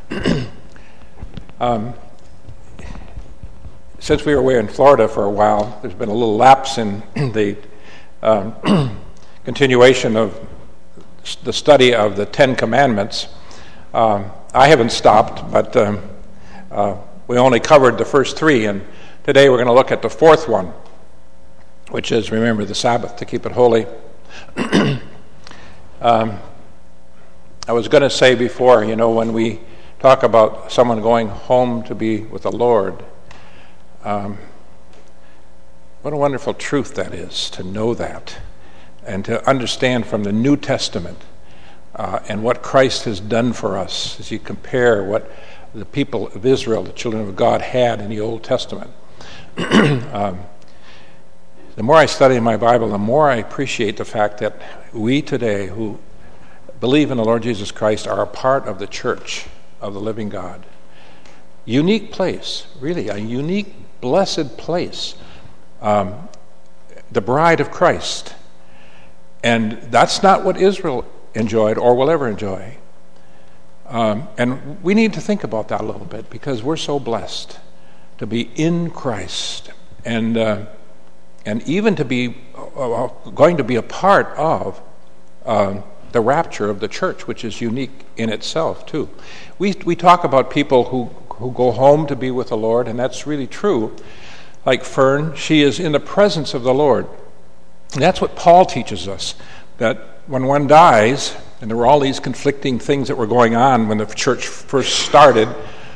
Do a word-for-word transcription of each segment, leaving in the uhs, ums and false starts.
um, since we were away in Florida for a while, there's been a little lapse in the um, continuation of the study of the Ten Commandments. Um, I haven't stopped, but um, uh, we only covered the first three, and today we're going to look at the fourth one, which is remember the Sabbath to keep it holy. um, I was going to say before, you know, when we talk about someone going home to be with the Lord, um, what a wonderful truth that is, to know that and to understand from the New Testament uh, and what Christ has done for us as you compare what the people of Israel, the children of God, had in the Old Testament. um, the more I study my Bible, the more I appreciate the fact that we today who believe in the Lord Jesus Christ are a part of the church of the living God. Unique place, really, a unique, blessed place. Um, the bride of Christ. And that's not what Israel enjoyed or will ever enjoy. Um, and we need to think about that a little bit because we're so blessed to be in Christ and uh, and even to be uh, going to be a part of uh, the rapture of the church, which is unique in itself too. We we talk about people who, who go home to be with the Lord, and that's really true. Like Fern, she is in the presence of the Lord. And that's what Paul teaches us, that when one dies, and there were all these conflicting things that were going on when the church first started,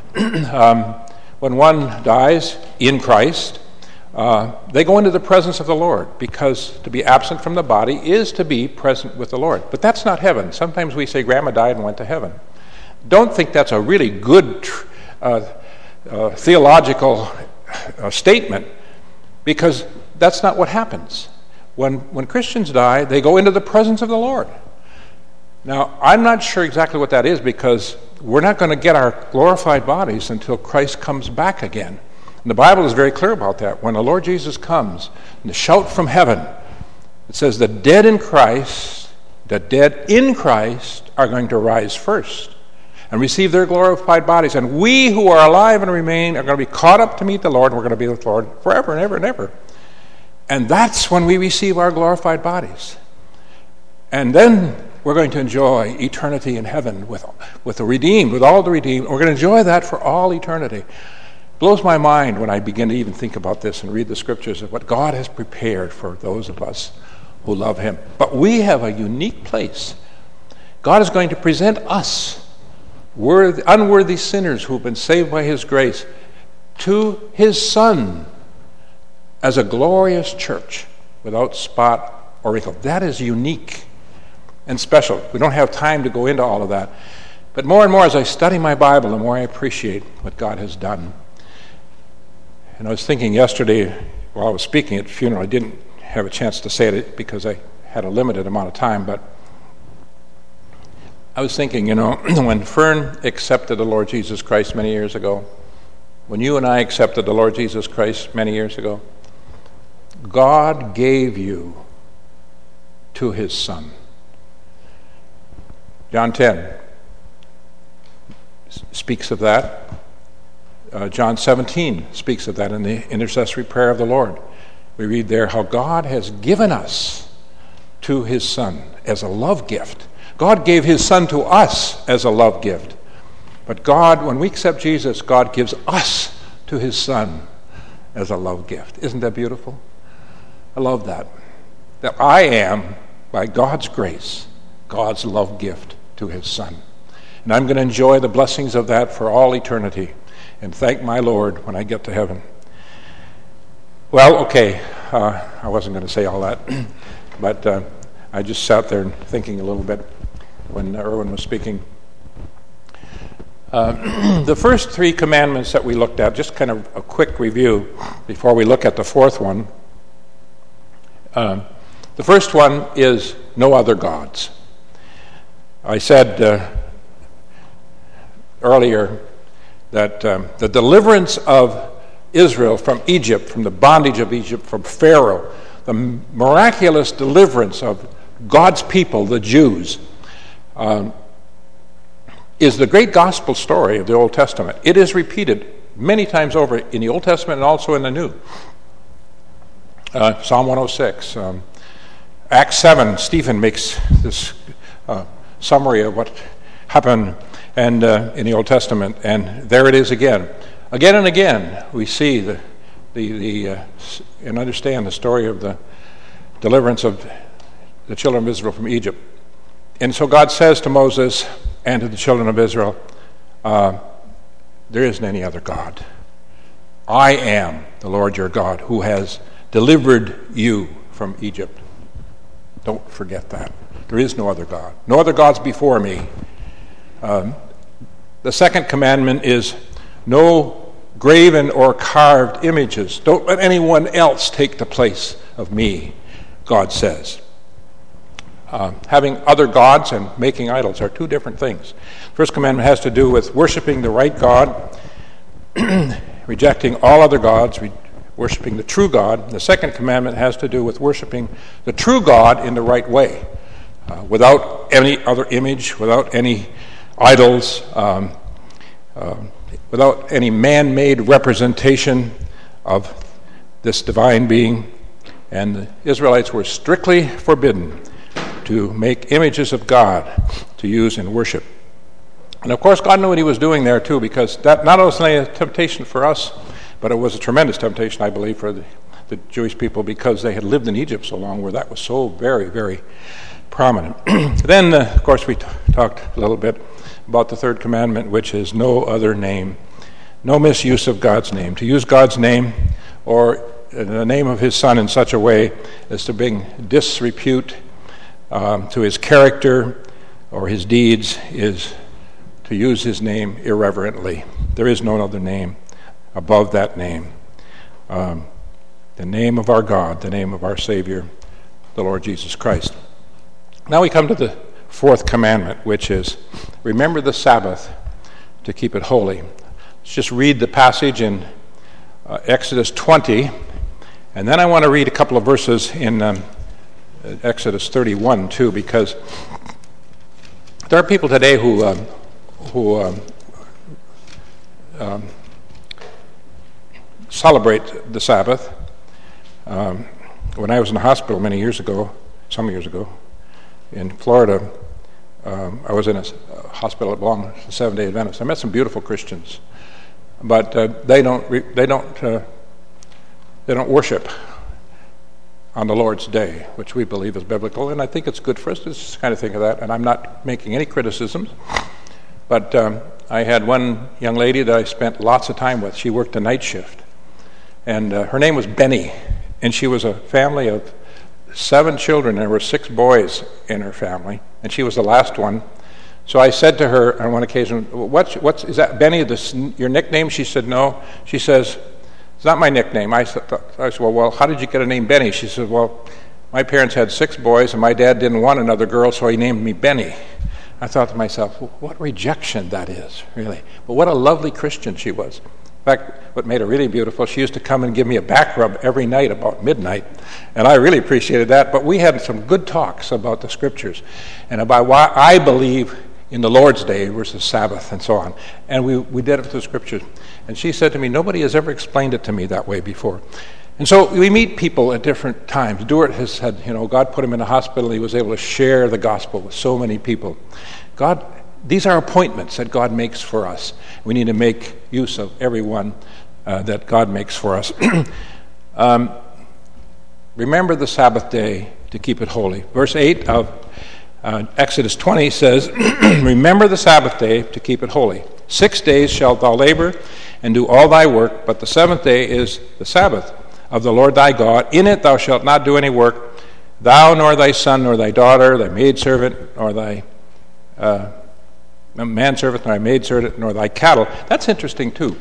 um, when one dies in Christ, uh, they go into the presence of the Lord, because to be absent from the body is to be present with the Lord. But that's not heaven. Sometimes we say Grandma died and went to heaven. Don't think that's a really good uh, uh, theological uh, statement, because that's not what happens. When when Christians die, they go into the presence of the Lord. Now, I'm not sure exactly what that is, because we're not going to get our glorified bodies until Christ comes back again. And the Bible is very clear about that. When the Lord Jesus comes, and the shout from heaven, it says the dead in Christ, the dead in Christ are going to rise first and receive their glorified bodies. And we who are alive and remain are going to be caught up to meet the Lord, and we're going to be with the Lord forever and ever and ever. And that's when we receive our glorified bodies. And then we're going to enjoy eternity in heaven with, with the redeemed, with all the redeemed. We're going to enjoy that for all eternity. It blows my mind when I begin to even think about this and read the scriptures of what God has prepared for those of us who love him. But we have a unique place. God is going to present us, worthy, unworthy sinners who have been saved by his grace, to his Son, as a glorious church without spot or wrinkle. That is unique and special. We don't have time to go into all of that. But more and more as I study my Bible, the more I appreciate what God has done. And I was thinking yesterday, while I was speaking at the funeral, I didn't have a chance to say it because I had a limited amount of time, but I was thinking, you know, when Fern accepted the Lord Jesus Christ many years ago, when you and I accepted the Lord Jesus Christ many years ago, God gave you to his Son. John ten speaks of that. Uh, John seventeen speaks of that in the intercessory prayer of the Lord. We read there how God has given us to his Son as a love gift. God gave his Son to us as a love gift. But God, when we accept Jesus, God gives us to his Son as a love gift. Isn't that beautiful? I love that. That I am, by God's grace, God's love gift to his Son. And I'm going to enjoy the blessings of that for all eternity and thank my Lord when I get to heaven. Well, okay, uh, I wasn't going to say all that, but uh, I just sat there thinking a little bit when Erwin was speaking. Uh, the first three commandments that we looked at, just kind of a quick review before we look at the fourth one. Uh, the first one is no other gods. I said uh, earlier that um, the deliverance of Israel from Egypt, from the bondage of Egypt, from Pharaoh, the miraculous deliverance of God's people, the Jews, um, is the great gospel story of the Old Testament. It is repeated many times over in the Old Testament and also in the New. Uh, Psalm one oh six, um, Acts seven, Stephen makes this uh, summary of what happened and uh, in the Old Testament, and there it is again. Again and again, we see the the, the uh, and understand the story of the deliverance of the children of Israel from Egypt. And so God says to Moses and to the children of Israel, uh, there isn't any other God. I am the Lord your God who has delivered you from Egypt. Don't forget that. There is no other God. No other gods before me. Um, the second commandment is no graven or carved images. Don't let anyone else take the place of me, God says. Uh, having other gods and making idols are two different things. First commandment has to do with worshiping the right God, rejecting all other gods, re- worshiping the true God. The second commandment has to do with worshiping the true God in the right way, uh, without any other image, without any idols, um, uh, without any man-made representation of this divine being. And the Israelites were strictly forbidden to make images of God to use in worship. And of course, God knew what he was doing there too, because that not only a temptation for us, but it was a tremendous temptation, I believe, for the, the Jewish people, because they had lived in Egypt so long, where that was so very, very prominent. Then, uh, of course, we t- talked a little bit about the third commandment, which is no other name, no misuse of God's name. To use God's name or the name of his Son in such a way as to bring disrepute um, to his character or his deeds is to use his name irreverently. There is no other name above that name. Um, the name of our God, the name of our Savior, the Lord Jesus Christ. Now we come to the fourth commandment, which is remember the Sabbath to keep it holy. Let's just read the passage in uh, Exodus twenty, and then I want to read a couple of verses in um, Exodus thirty-one too, because there are people today who um, who um, um, celebrate the Sabbath. Um, when I was in the hospital many years ago, some years ago, in Florida, um, I was in a hospital that belonged to Seventh-day Adventists. I met some beautiful Christians, but uh, they don't re- they don't uh, they don't worship on the Lord's Day, which we believe is biblical, and I think it's good for us to just kind of think of that. And I'm not making any criticisms, but um, I had one young lady that I spent lots of time with. She worked a night shift, and uh, her name was Benny, and she was a family of seven children. There were six boys in her family, and she was the last one. So I said to her on one occasion, "What's what's is that Benny? This your nickname?" She said, "No." She says, "It's not my nickname." I said, I said, "Well, well, how did you get a name Benny?" She said, "Well, my parents had six boys, and my dad didn't want another girl, so he named me Benny." I thought to myself, well, what rejection that is, really. But what a lovely Christian she was. In fact, what made her really beautiful, she used to come and give me a back rub every night about midnight, and I really appreciated that. But we had some good talks about the Scriptures and about why I believe in the Lord's Day versus Sabbath and so on. And we, we did it with the Scriptures. And she said to me, nobody has ever explained it to me that way before. And so we meet people at different times. Duart has said, you know, God put him in a hospital. He was able to share the gospel with so many people. God, these are appointments that God makes for us. We need to make use of every one uh, that God makes for us. um, remember the Sabbath day to keep it holy. Verse eight of uh, Exodus twenty says, remember the Sabbath day to keep it holy. Six days shalt thou labor and do all thy work, but the seventh day is the Sabbath of the Lord thy God. In it thou shalt not do any work, thou nor thy son nor thy daughter, thy maidservant nor thy uh, manservant nor thy maidservant nor thy cattle. That's interesting too,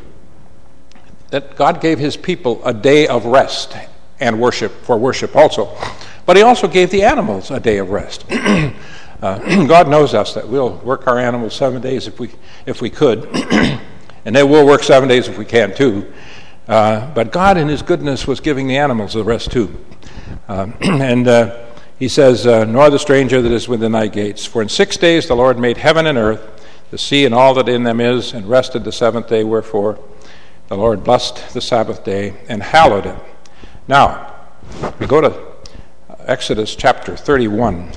that God gave his people a day of rest and worship for worship also. But he also gave the animals a day of rest. uh, God knows us that we'll work our animals seven days if we if we could, and they will work seven days if we can too. Uh, but God in his goodness was giving the animals the rest too. Um, and uh, he says, uh, nor the stranger that is within thy gates. For in six days the Lord made heaven and earth, the sea and all that in them is, and rested the seventh day. Wherefore the Lord blessed the Sabbath day and hallowed it. Now, we go to Exodus chapter thirty-one.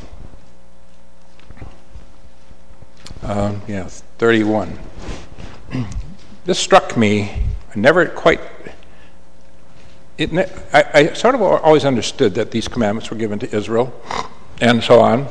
Um, yeah, thirty-one. This struck me. I never quite... It, I, I sort of always understood that these commandments were given to Israel, and so on.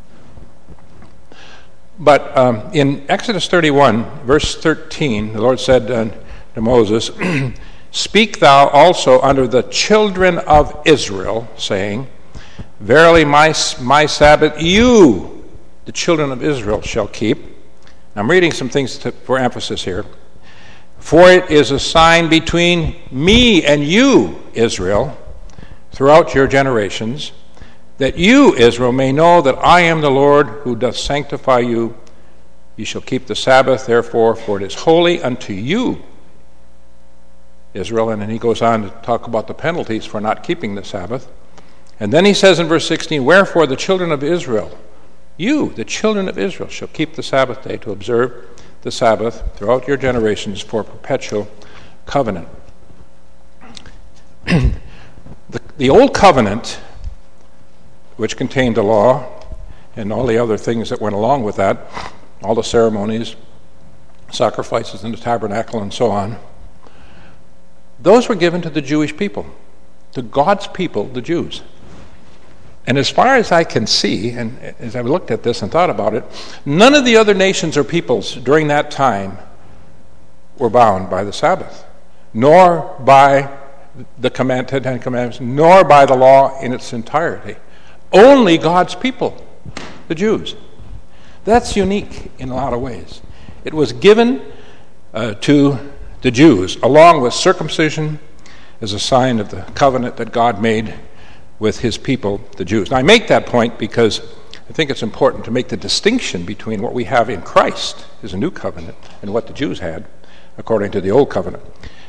But um, in Exodus thirty-one, verse thirteen, the Lord said uh, to Moses, Speak thou also unto the children of Israel, saying, Verily my, my Sabbath you, the children of Israel, shall keep. I'm reading some things to, for emphasis here. For it is a sign between me and you, Israel, throughout your generations, that you, Israel, may know that I am the Lord who doth sanctify you. You shall keep the Sabbath, therefore, for it is holy unto you, Israel. And then he goes on to talk about the penalties for not keeping the Sabbath. And then he says in verse sixteen, Wherefore the children of Israel, you, the children of Israel, shall keep the Sabbath day to observe the Sabbath throughout your generations for perpetual covenant. the, the old covenant, which contained the law and all the other things that went along with that, all the ceremonies, sacrifices in the tabernacle and so on, those were given to the Jewish people, to God's people, the Jews. And as far as I can see, and as I looked at this and thought about it, none of the other nations or peoples during that time were bound by the Sabbath, nor by the command, Ten Commandments, nor by the law in its entirety. Only God's people, the Jews. That's unique in a lot of ways. It was given uh, to the Jews, along with circumcision, as a sign of the covenant that God made with his people, the Jews. Now, I make that point because I think it's important to make the distinction between what we have in Christ as a new covenant and what the Jews had according to the old covenant.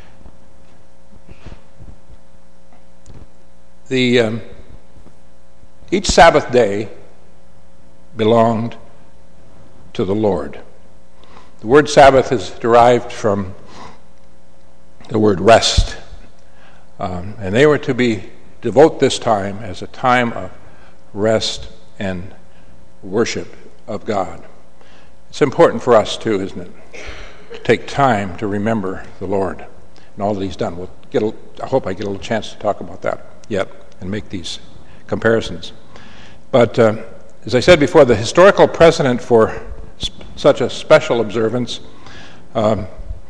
The um, each Sabbath day belonged to the Lord. The word Sabbath is derived from the word rest, um, and they were to be devote this time as a time of rest and worship of God. It's important for us too, isn't it, to take time to remember the Lord and all that he's done. We'll get a, I hope I get a little chance to talk about that yet and make these comparisons. But uh, as I said before, the historical precedent for sp- such a special observance um,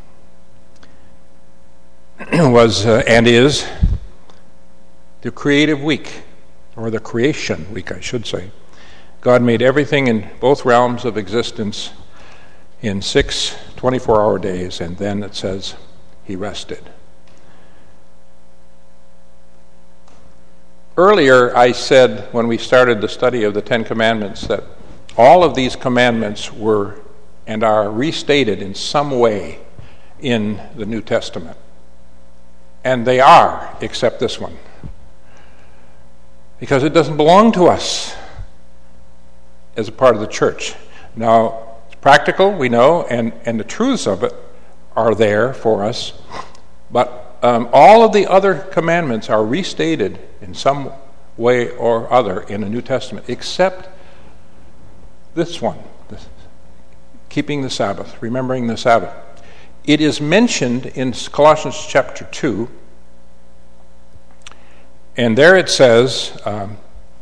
was uh, and is the creative week, or the creation week, I should say. God made everything in both realms of existence in six twenty-four hour days, and then it says he rested. Earlier, I said when we started the study of the Ten Commandments that all of these commandments were and are restated in some way in the New Testament. And they are, except this one. Because it doesn't belong to us as a part of the church. Now, it's practical, we know, and, and the truths of it are there for us, but um, all of the other commandments are restated in some way or other in the New Testament, except this one, this, keeping the Sabbath, remembering the Sabbath. It is mentioned in Colossians chapter two, and there it says, um,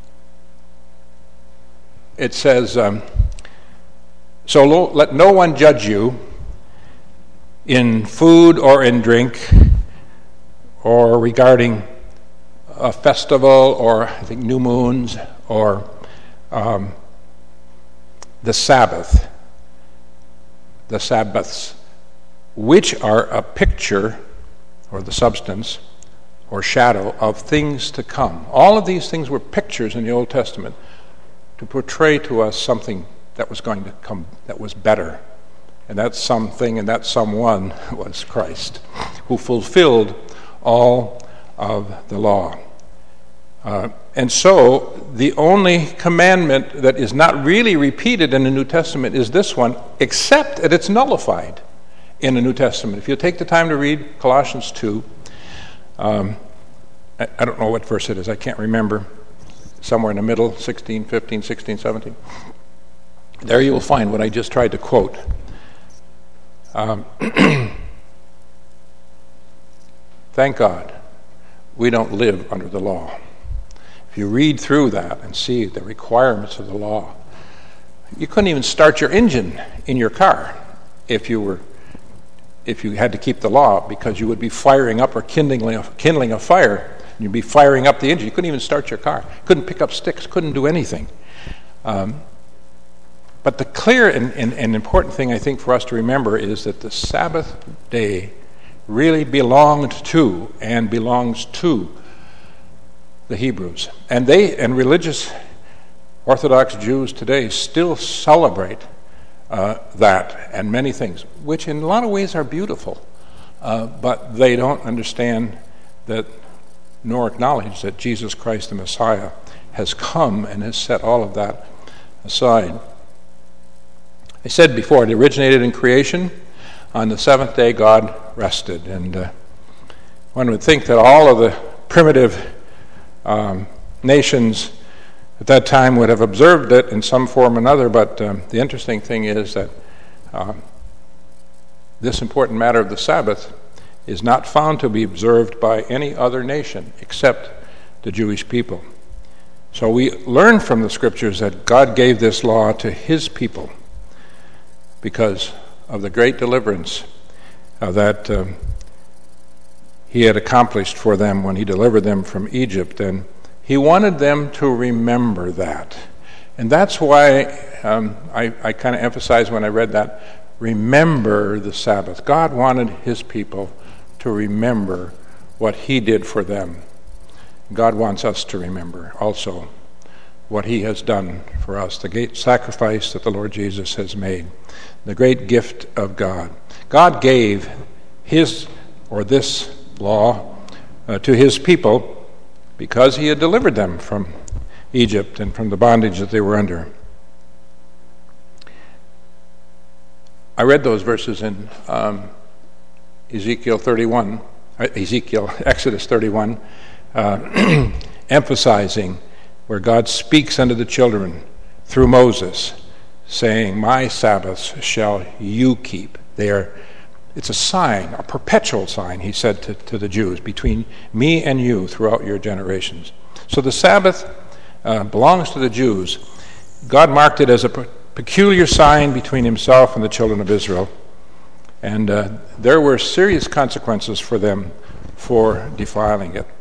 it says, um, so lo- let no one judge you in food or in drink or regarding a festival or I think new moons or um, the Sabbath, the Sabbaths, which are a picture or the substance or shadow of things to come. All of these things were pictures in the Old Testament to portray to us something that was going to come, that was better. And that something and that someone was Christ, who fulfilled all of the law. Uh, and so the only commandment that is not really repeated in the New Testament is this one, except that it's nullified in the New Testament. If you take the time to read Colossians two, um, I, I don't know what verse it is, I can't remember, somewhere in the middle, sixteen, fifteen, sixteen, seventeen. There you will find what I just tried to quote. Um, thank God we don't live under the law. If you read through that and see the requirements of the law, you couldn't even start your engine in your car if you were, if you had to keep the law, because you would be firing up or kindling a, kindling a fire. You'd be firing up the engine. You couldn't even start your car. Couldn't pick up sticks. Couldn't do anything. Um, but the clear and, and, and important thing I think for us to remember is that the Sabbath day really belonged to and belongs to the Hebrews. And they and religious Orthodox Jews today still celebrate uh, that and many things, which in a lot of ways are beautiful, uh, but they don't understand that nor acknowledge that Jesus Christ the Messiah has come and has set all of that aside. I said before, it originated in creation. On the seventh day, God rested. And uh, one would think that all of the primitive um, nations at that time would have observed it in some form or another, but um, the interesting thing is that uh, this important matter of the Sabbath is not found to be observed by any other nation except the Jewish people. So we learn from the Scriptures that God gave this law to his people because of the great deliverance uh, that um, he had accomplished for them when he delivered them from Egypt. And he wanted them to remember that. And that's why um, I, I kind of emphasized when I read that, remember the Sabbath. God wanted his people to remember what he did for them. God wants us to remember also what he has done for us, the great sacrifice that the Lord Jesus has made, the great gift of God. God gave his, or this law, uh, to his people because he had delivered them from Egypt and from the bondage that they were under. I read those verses in um, Ezekiel thirty-one, Ezekiel, Exodus thirty-one, uh, emphasizing where God speaks unto the children through Moses, saying, "My Sabbaths shall you keep." They are, it's a sign, a perpetual sign, he said to, to the Jews, between me and you throughout your generations. So the Sabbath uh, belongs to the Jews. God marked it as a pe- peculiar sign between himself and the children of Israel. And uh, there were serious consequences for them for defiling it.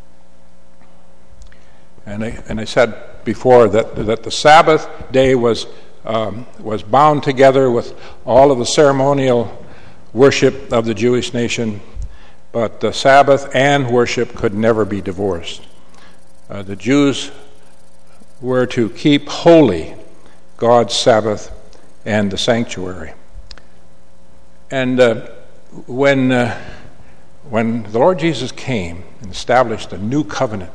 And I, and I said before that, that the Sabbath day was um, was bound together with all of the ceremonial worship of the Jewish nation, but the Sabbath and worship could never be divorced. Uh, the Jews were to keep holy God's Sabbath and the sanctuary. And uh, when uh, when the Lord Jesus came and established a new covenant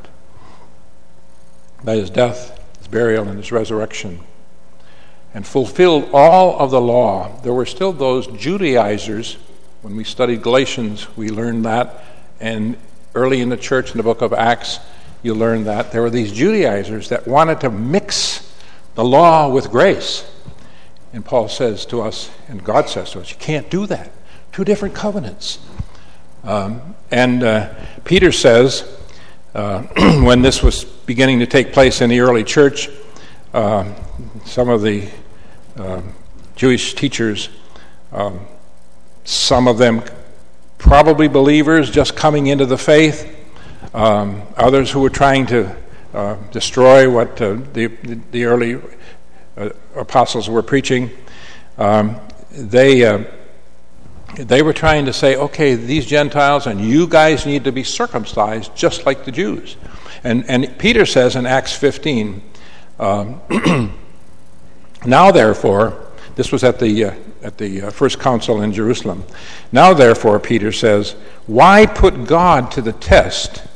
by his death, his burial, and his resurrection, and fulfilled all of the law, there were still those Judaizers. When we studied Galatians, we learned that, and early in the church, in the book of Acts, you learned that. There were these Judaizers that wanted to mix the law with grace. And Paul says to us, and God says to us, you can't do that. Two different covenants. Um, and uh, Peter says, uh, when this was beginning to take place in the early church, uh, some of the uh, Jewish teachers, um, some of them probably believers just coming into the faith, um, others who were trying to uh, destroy what uh, the, the early uh, apostles were preaching, um, they uh, they were trying to say, okay, these Gentiles and you guys need to be circumcised just like the Jews. And and Peter says in Acts fifteen, um, now therefore, this was at the uh, at the uh, first council in Jerusalem. Now therefore, Peter says, why put God to the test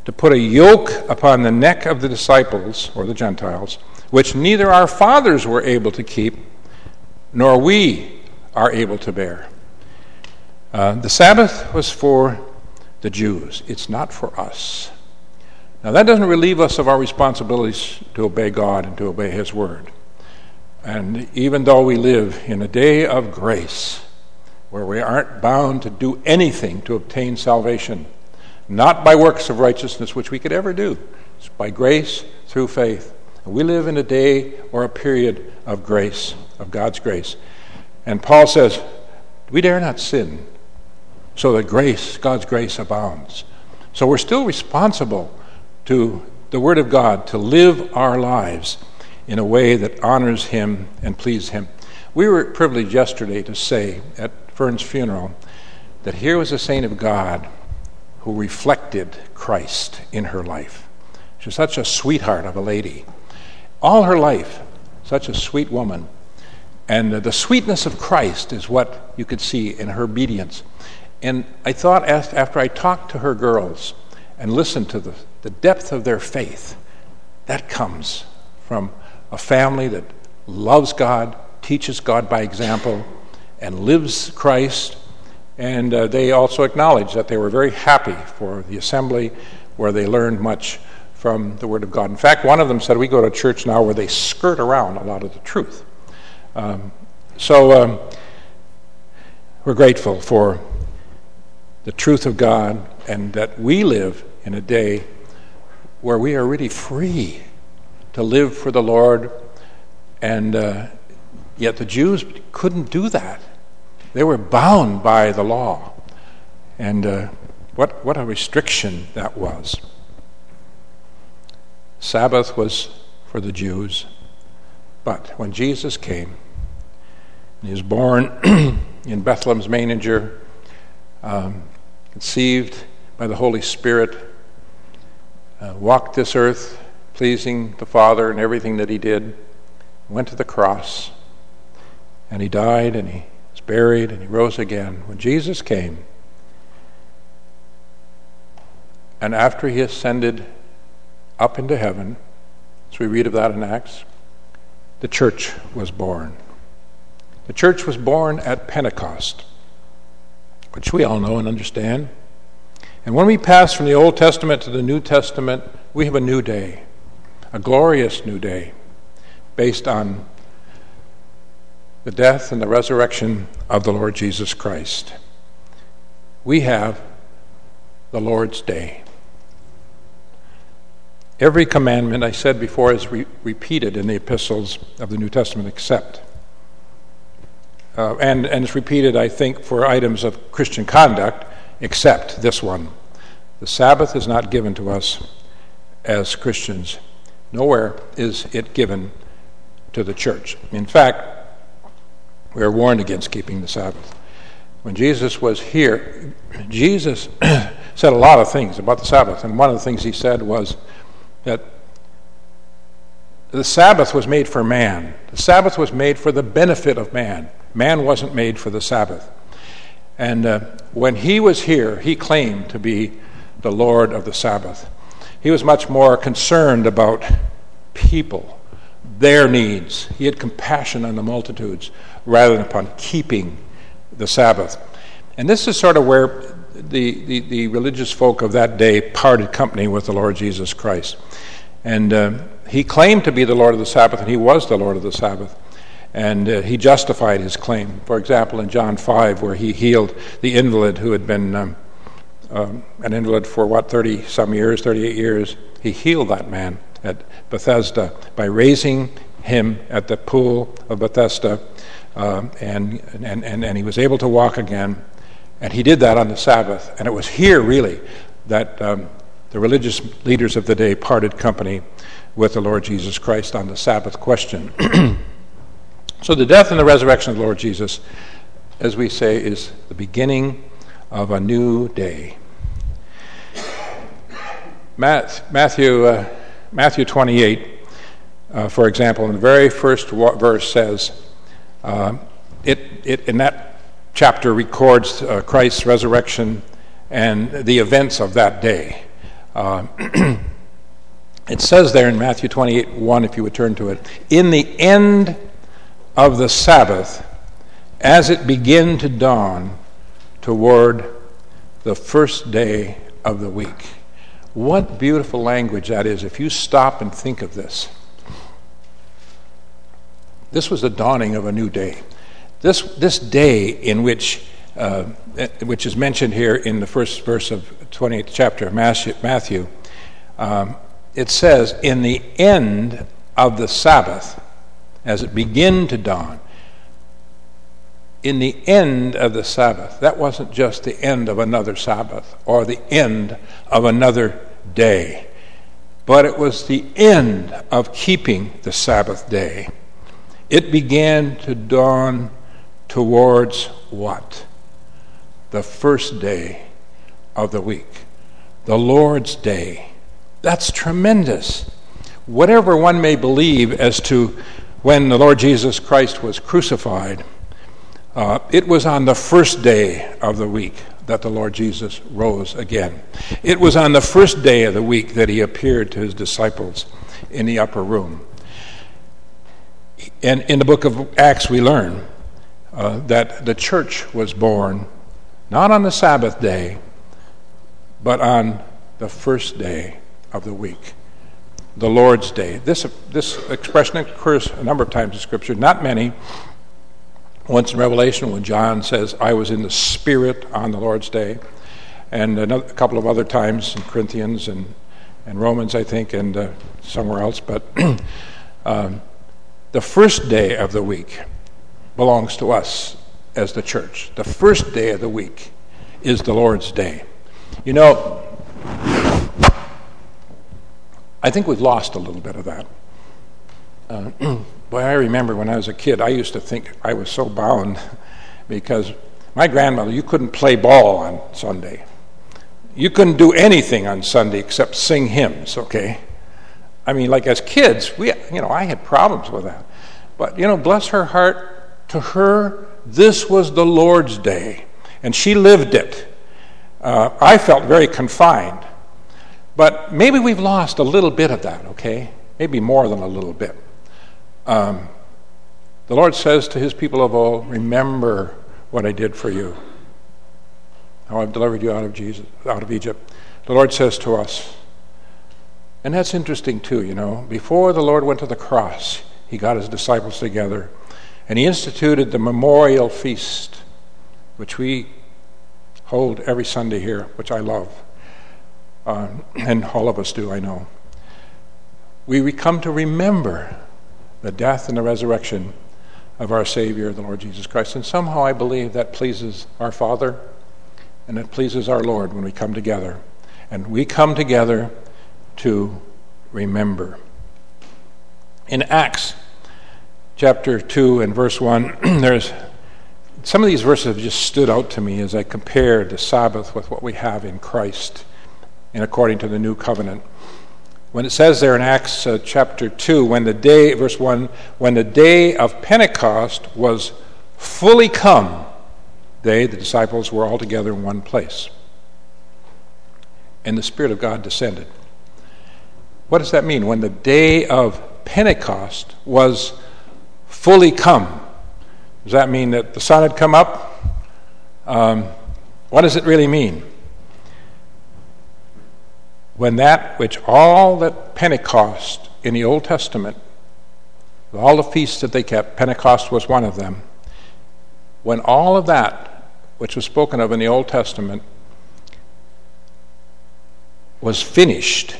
to put a yoke upon the neck of the disciples, or the Gentiles, which neither our fathers were able to keep, nor we are able to bear. Uh, the Sabbath was for the Jews. It's not for us. Now, that doesn't relieve us of our responsibilities to obey God and to obey His Word. And even though we live in a day of grace, where we aren't bound to do anything to obtain salvation, not by works of righteousness which we could ever do, it's by grace through faith. And we live in a day or a period of grace, of God's grace. And Paul says, we dare not sin, so that grace, God's grace, abounds. So we're still responsible to the Word of God to live our lives in a way that honors Him and pleases Him. We were privileged yesterday to say at Fern's funeral that here was a saint of God who reflected Christ in her life. She was such a sweetheart of a lady. All her life, such a sweet woman. And the sweetness of Christ is what you could see in her obedience. And I thought after I talked to her girls and listened to the, the depth of their faith, that comes from a family that loves God, teaches God by example, and lives Christ. And uh, they also acknowledged that they were very happy for the assembly where they learned much from the Word of God. In fact, one of them said, we go to church now where they skirt around a lot of the truth. Um, so um, we're grateful for the truth of God, and that we live in a day where we are really free to live for the Lord. And uh, yet the Jews couldn't do that. They were bound by the law. And uh, what, what a restriction that was. Sabbath was for the Jews. But when Jesus came, He was born in Bethlehem's manger, um, conceived by the Holy Spirit, uh, walked this earth pleasing the Father in everything that He did, went to the cross, and He died, and He was buried, and He rose again. When Jesus came, and after He ascended up into heaven, as we read of that in Acts, the church was born. The church was born at Pentecost, which we all know and understand. And when we pass from the Old Testament to the New Testament, we have a new day, a glorious new day, based on the death and the resurrection of the Lord Jesus Christ. We have the Lord's Day. Every commandment, I said before, is re- repeated in the epistles of the New Testament, except. Uh, and, and it's repeated, I think, for items of Christian conduct, except this one. The Sabbath is not given to us as Christians. Nowhere is it given to the church. In fact, we are warned against keeping the Sabbath. When Jesus was here, Jesus said a lot of things about the Sabbath, and one of the things He said was that the Sabbath was made for man. The Sabbath was made for the benefit of man. Man wasn't made for the Sabbath. And uh, when He was here, He claimed to be the Lord of the Sabbath. He was much more concerned about people, their needs. He had compassion on the multitudes rather than upon keeping the Sabbath. And this is sort of where the, the, the religious folk of that day parted company with the Lord Jesus Christ. And uh, He claimed to be the Lord of the Sabbath, and He was the Lord of the Sabbath. And uh, He justified His claim. For example, in John five, where He healed the invalid who had been um, um, an invalid for, what, thirty-some years, thirty-eight years. He healed that man at Bethesda by raising him at the pool of Bethesda, uh, and, and, and, and he was able to walk again. And He did that on the Sabbath. And it was here, really, that um, the religious leaders of the day parted company with the Lord Jesus Christ on the Sabbath question. So the death and the resurrection of the Lord Jesus, as we say, is the beginning of a new day. Matthew, uh, Matthew twenty-eight, uh, for example, in the very first verse says, uh, it, it in that chapter records uh, Christ's resurrection and the events of that day. Uh, it says there in Matthew twenty-eight one, if you would turn to it, in the end of the Sabbath, as it began to dawn toward the first day of the week. What beautiful language that is if you stop and think of this. This was the dawning of a new day. This this day in which uh, which is mentioned here in the first verse of twentieth chapter of Matthew, um, it says, in the end of the Sabbath, as it began to dawn, in the end of the Sabbath. That wasn't just the end of another Sabbath or the end of another day, but it was the end of keeping the Sabbath day. It began to dawn towards what? The first day of the week, the Lord's Day. That's tremendous. Whatever one may believe as to when the Lord Jesus Christ was crucified, uh, it was on the first day of the week that the Lord Jesus rose again. It was on the first day of the week that he appeared to his disciples in the upper room. And in the book of Acts we learn uh, that the church was born not on the Sabbath day, but on the first day of the week, the Lord's Day. This this expression occurs a number of times in Scripture, not many. Once in Revelation when John says, I was in the Spirit on the Lord's Day, and another, a couple of other times in Corinthians and, and Romans, I think, and uh, somewhere else. But um, the first day of the week belongs to us as the church. The first day of the week is the Lord's Day. You know, I think we've lost a little bit of that. Uh, boy, I remember when I was a kid, I used to think I was so bound because my grandmother, you couldn't play ball on Sunday. You couldn't do anything on Sunday except sing hymns, okay? I mean, like as kids, we, you know, I had problems with that. But, you know, bless her heart, to her, this was the Lord's Day, and she lived it. Uh, I felt very confined. But maybe we've lost a little bit of that, okay? Maybe more than a little bit. Um, the Lord says to his people of old, remember what I did for you, how I've delivered you out of Jesus, out of Egypt. The Lord says to us, and that's interesting too, you know, before the Lord went to the cross, he got his disciples together, and he instituted the memorial feast, which we hold every Sunday here, which I love. Uh, and all of us do, I know. We come to remember the death and the resurrection of our Savior, the Lord Jesus Christ. And somehow I believe that pleases our Father and it pleases our Lord when we come together. And we come together to remember. In Acts chapter two and verse one, there's some of these verses have just stood out to me as I compared the Sabbath with what we have in Christ and according to the new covenant. When it says there in Acts uh, chapter two, when the day, verse one, when the day of Pentecost was fully come, they, the disciples, were all together in one place. And the Spirit of God descended. What does that mean? When the day of Pentecost was fully come, does that mean that the sun had come up? Um, what does it really mean? When that which all that Pentecost in the Old Testament, all the feasts that they kept, Pentecost was one of them. When all of that which was spoken of in the Old Testament was finished,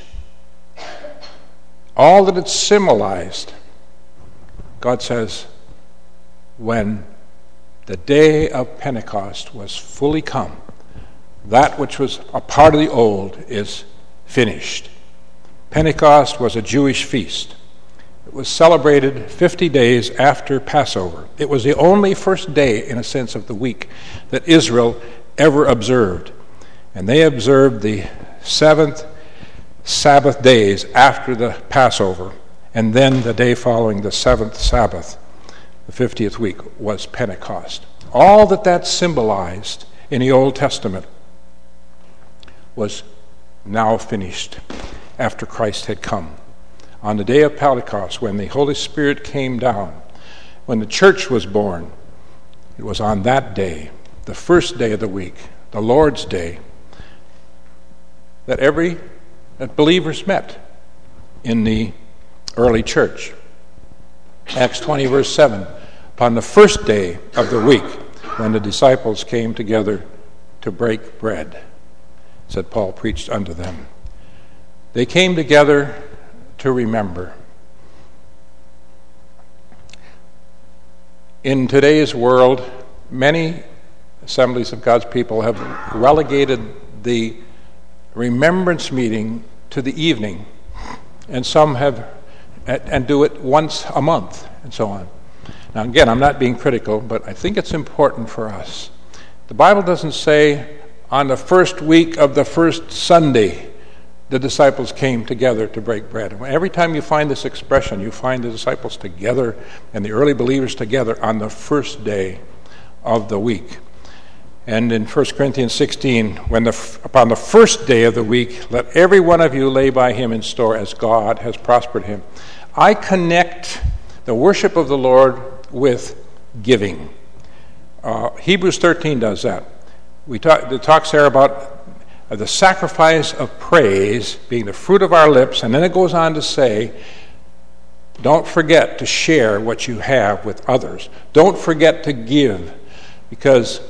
all that it symbolized, God says, when the day of Pentecost was fully come, that which was a part of the old is finished. Pentecost was a Jewish feast. It was celebrated fifty days after Passover. It was the only first day, in a sense, of the week that Israel ever observed. And they observed the seventh Sabbath days after the Passover. And then the day following the seventh Sabbath, the fiftieth week, was Pentecost. All that that symbolized in the Old Testament was now finished, after Christ had come. On the day of Pentecost, when the Holy Spirit came down, when the church was born, it was on that day, the first day of the week, the Lord's Day, that every that believers met in the early church. Acts twenty, verse seven, upon the first day of the week, when the disciples came together to break bread, said Paul preached unto them. They came together to remember. In today's world, many assemblies of God's people have relegated the remembrance meeting to the evening, and some have and do it once a month and so on. Now again, I'm not being critical, but I think it's important for us. The Bible doesn't say on the first week of the first Sunday the disciples came together to break bread. Every time you find this expression, you find the disciples together and the early believers together on the first day of the week. And in First Corinthians sixteen, when the, upon the first day of the week, let every one of you lay by him in store as God has prospered him. I connect the worship of the Lord with giving. Uh, Hebrews thirteen does that. We talk, it talks there about the sacrifice of praise being the fruit of our lips, and then it goes on to say, don't forget to share what you have with others. Don't forget to give, because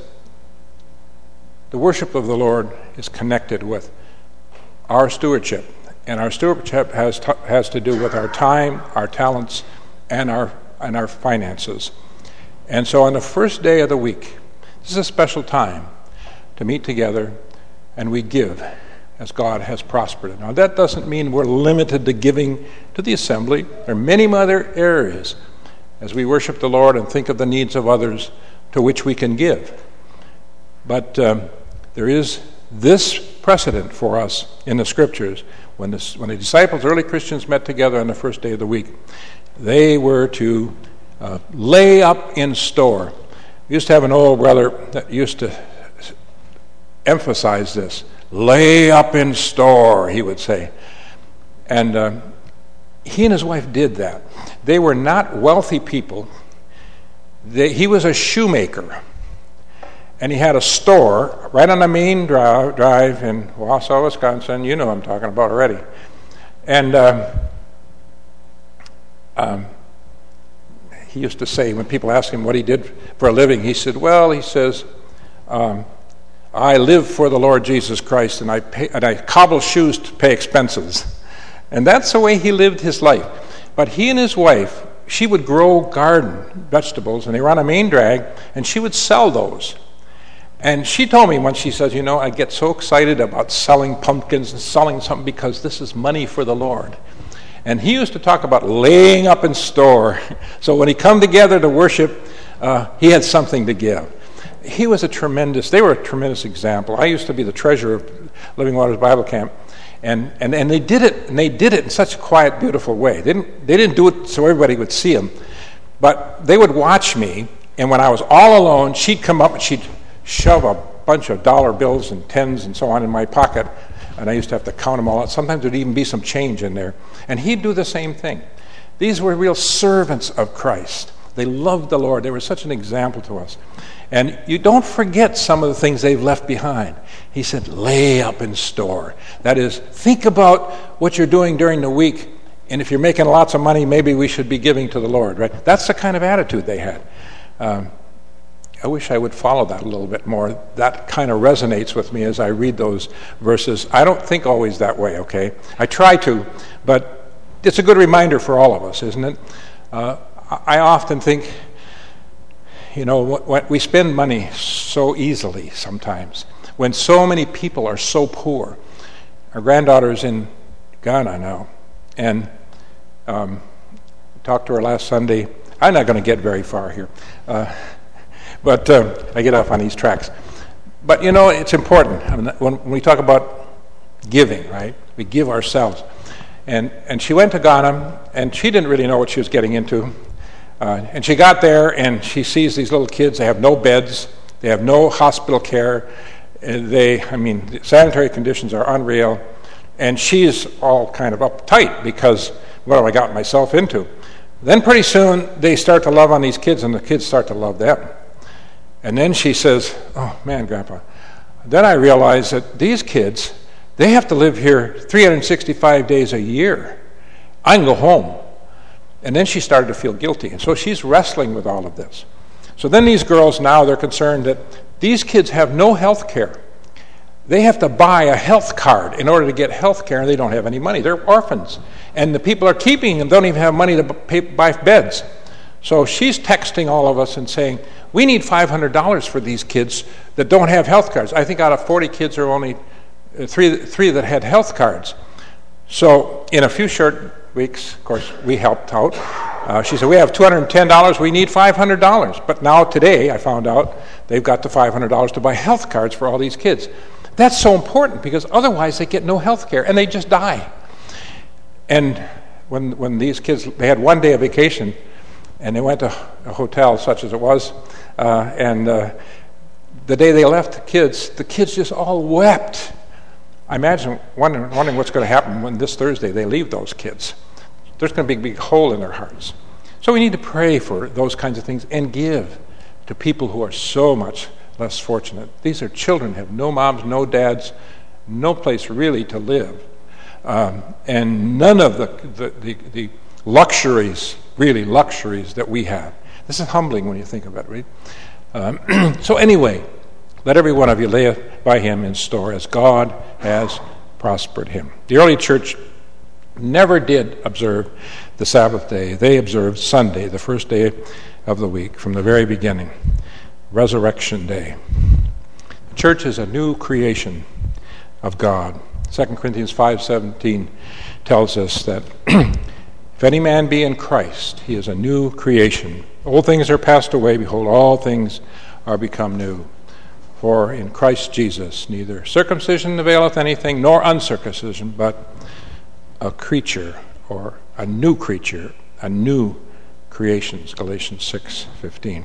the worship of the Lord is connected with our stewardship, and our stewardship has to, has to do with our time, our talents, and our and our finances. And so on the first day of the week, this is a special time to meet together, and we give as God has prospered it. Now that doesn't mean we're limited to giving to the assembly. There are many other areas as we worship the Lord and think of the needs of others to which we can give. But um, there is this precedent for us in the Scriptures. When, this, when the disciples, early Christians, met together on the first day of the week, they were to uh, lay up in store. We used to have an old brother that used to emphasize this. Lay up in store, he would say. And uh, he and his wife did that. They were not wealthy people. They, he was a shoemaker. And he had a store right on the main drive, drive in Wausau, Wisconsin. You know what I'm talking about already. And um, um, he used to say, when people asked him what he did for a living, he said, well, he says, um, I live for the Lord Jesus Christ, and I pay, and I cobble shoes to pay expenses. And that's the way he lived his life. But he and his wife, she would grow garden vegetables, and they were on a main drag, and she would sell those. And she told me once, she says, you know, I get so excited about selling pumpkins and selling something because this is money for the Lord. And he used to talk about laying up in store. So when he come together to worship, uh, he had something to give. He was a tremendous, they were a tremendous example. I used to be the treasurer of Living Waters Bible Camp. And, and, and they did it, and they did it in such a quiet, beautiful way. They didn't, they didn't do it so everybody would see them. But they would watch me, and when I was all alone, she'd come up and she'd shove a bunch of dollar bills and tens and so on in my pocket, and I used to have to count them all out. Sometimes there'd even be some change in there. And he'd do the same thing. These were real servants of Christ. They loved the Lord. They were such an example to us. And you don't forget some of the things they've left behind. He said, lay up in store. That is, think about what you're doing during the week, and if you're making lots of money, maybe we should be giving to the Lord, right? That's the kind of attitude they had. Um, I wish I would follow that a little bit more. That kind of resonates with me as I read those verses. I don't think always that way, okay? I try to, but it's a good reminder for all of us, isn't it? Uh, I often think, you know, we spend money so easily sometimes when so many people are so poor. Our granddaughter's in Ghana now, and um, talked to her last Sunday. I'm not going to get very far here. Uh, But uh, I get off on these tracks. But, you know, it's important. I mean, when, when we talk about giving, right, we give ourselves. And and she went to Ghana, and she didn't really know what she was getting into. Uh, and she got there, and she sees these little kids. They have no beds. They have no hospital care. And they, I mean, the sanitary conditions are unreal. And she's all kind of uptight because what have I got myself into? Then pretty soon they start to love on these kids and the kids start to love them. And then she says, oh man, Grandpa, then I realize that these kids, they have to live here three hundred sixty-five days a year. I can go home. And then she started to feel guilty. And so she's wrestling with all of this. So then these girls now, they're concerned that these kids have no health care. They have to buy a health card in order to get health care, and they don't have any money. They're orphans. And the people are keeping them don't even have money to pay, buy beds. So she's texting all of us and saying, we need five hundred dollars for these kids that don't have health cards. I think out of forty kids, there are only three, three that had health cards. So in a few short weeks, of course, we helped out. Uh, she said, we have two hundred ten dollars, we need five hundred dollars. But now today, I found out, they've got the five hundred dollars to buy health cards for all these kids. That's so important because otherwise they get no health care and they just die. And when when these kids, they had one day of vacation and they went to a hotel such as it was, uh, and uh, the day they left the kids, the kids just all wept. I imagine wondering, wondering what's going to happen when this Thursday they leave those kids. There's going to be a big hole in their hearts. So we need to pray for those kinds of things and give to people who are so much less fortunate. These are children who have no moms, no dads, no place really to live. Um, and none of the, the, the, the luxuries, really luxuries that we have. This is humbling when you think about it, right? Um, so anyway, let every one of you lay by him in store as God has prospered him. The early church never did observe the Sabbath day. They observed Sunday, the first day of the week, from the very beginning. Resurrection Day. The church is a new creation of God. Second Corinthians five seventeen tells us that if any man be in Christ, he is a new creation. Old things are passed away, behold, all things are become new. For in Christ Jesus neither circumcision availeth anything, nor uncircumcision, but a creature, or a new creature, a new creation, Galatians six fifteen.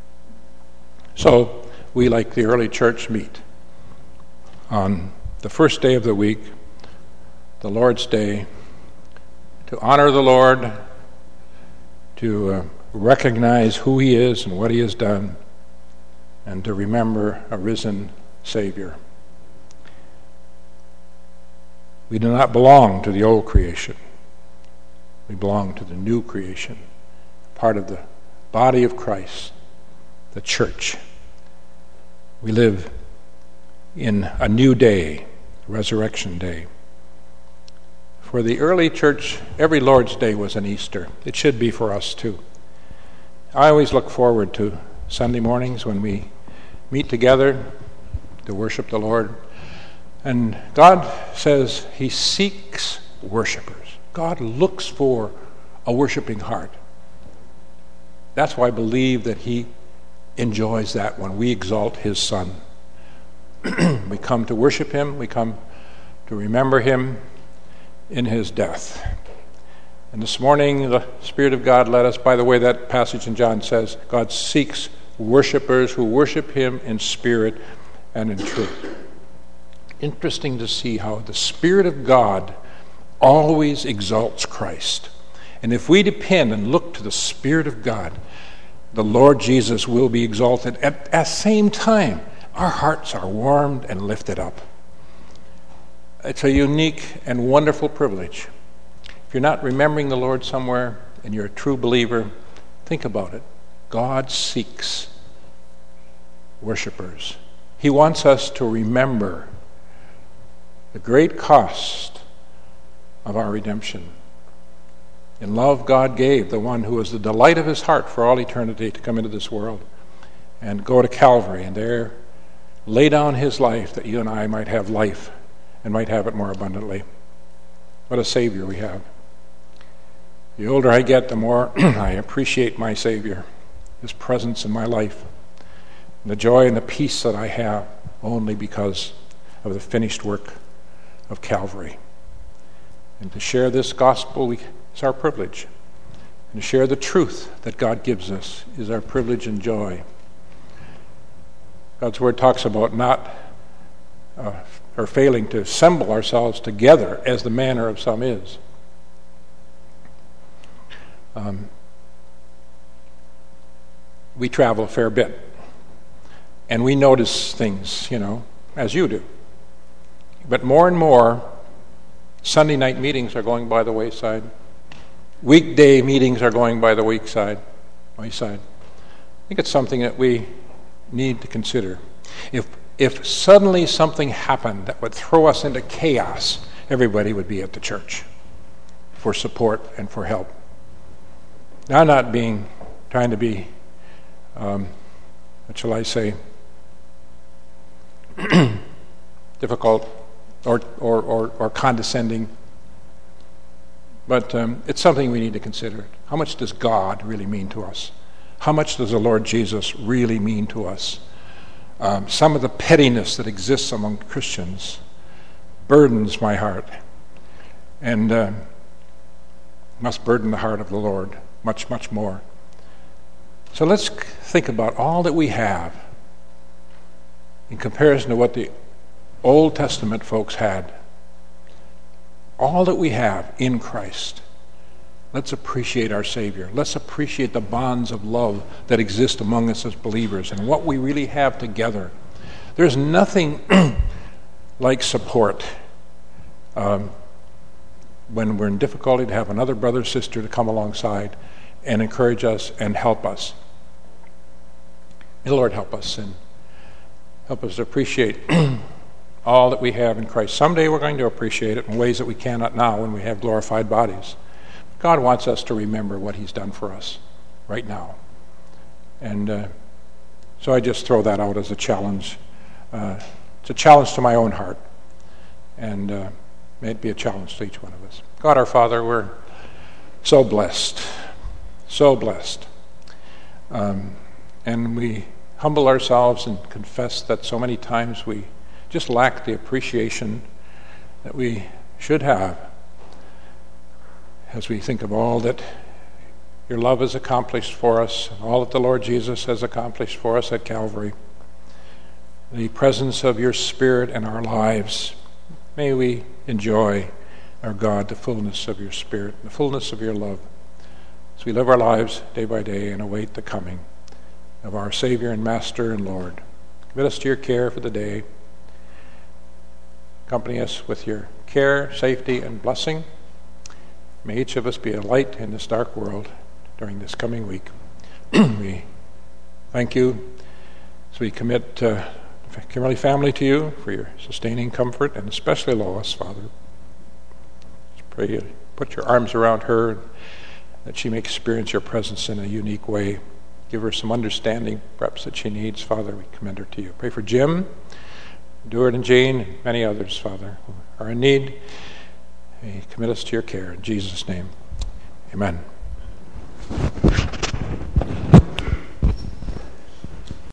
So we, like the early church, meet on the first day of the week, the Lord's Day, to honor the Lord, to uh, recognize who he is and what he has done, and to remember a risen Savior. We do not belong to the old creation. We belong to the new creation, part of the body of Christ, the church. We live in a new day, Resurrection Day. For the early church, every Lord's Day was an Easter. It should be for us too. I always look forward to Sunday mornings when we meet together to worship the Lord. And God says he seeks worshipers. God looks for a worshiping heart. That's why I believe that he enjoys that when we exalt his Son. We come to worship him. We come to remember him in his death. And this morning, the Spirit of God led us, by the way that passage in John says, God seeks worshipers who worship him in spirit and in truth. Interesting to see how the Spirit of God always exalts Christ. And if we depend and look to the Spirit of God, the Lord Jesus will be exalted. At the same time, our hearts are warmed and lifted up. It's a unique and wonderful privilege. If you're not remembering the Lord somewhere and you're a true believer, think about it. God seeks worshipers. He wants us to remember the great cost of our redemption. In love, God gave the one who was the delight of his heart for all eternity to come into this world and go to Calvary and there lay down his life that you and I might have life and might have it more abundantly. What a Savior we have. The older I get, the more I appreciate my Savior, his presence in my life, and the joy and the peace that I have only because of the finished work of Calvary. And to share this gospel we, is our privilege. And to share the truth that God gives us is our privilege and joy. God's word talks about not uh, or failing to assemble ourselves together as the manner of some is. Um, we travel a fair bit, and we notice things, you know, as you do. But more and more, Sunday night meetings are going by the wayside. Weekday meetings are going by the wayside. wayside. I think it's something that we need to consider. If if suddenly something happened that would throw us into chaos, everybody would be at the church for support and for help. Now, I'm not being trying to be, um, what shall I say, difficult or or, or, or condescending, but um, it's something we need to consider. How much does God really mean to us? How much does the Lord Jesus really mean to us? Um, some of the pettiness that exists among Christians burdens my heart, and uh, must burden the heart of the Lord much, much more. So let's think about all that we have in comparison to what the Old Testament folks had. All that we have in Christ. Let's appreciate our Savior. Let's appreciate the bonds of love that exist among us as believers and what we really have together. There's nothing like support um, when we're in difficulty, to have another brother or sister to come alongside and encourage us and help us. May the Lord help us and help us to appreciate all that we have in Christ. Someday we're going to appreciate it in ways that we cannot now when we have glorified bodies. God wants us to remember what he's done for us right now. And uh, so I just throw that out as a challenge. Uh, it's a challenge to my own heart. And uh, may it be a challenge to each one of us. God our Father, we're so blessed. So blessed. Um, and we humble ourselves and confess that so many times we just lack the appreciation that we should have as we think of all that your love has accomplished for us, all that the Lord Jesus has accomplished for us at Calvary. The presence of your Spirit in our lives. May we enjoy, our God, the fullness of your Spirit, the fullness of your love, as we live our lives day by day and await the coming of our Savior and Master and Lord. Commit us to your care for the day. Accompany us with your care, safety, and blessing. May each of us be a light in this dark world during this coming week. We thank you as we commit uh, the Kimberly family to you for your sustaining comfort, and especially Lois, Father. Just pray you put your arms around her, that she may experience your presence in a unique way. Give her some understanding, perhaps, that she needs. Father, we commend her to you. Pray for Jim, Dewart and Jane, and many others, Father, who are in need. Commit us to your care. In Jesus' name, amen.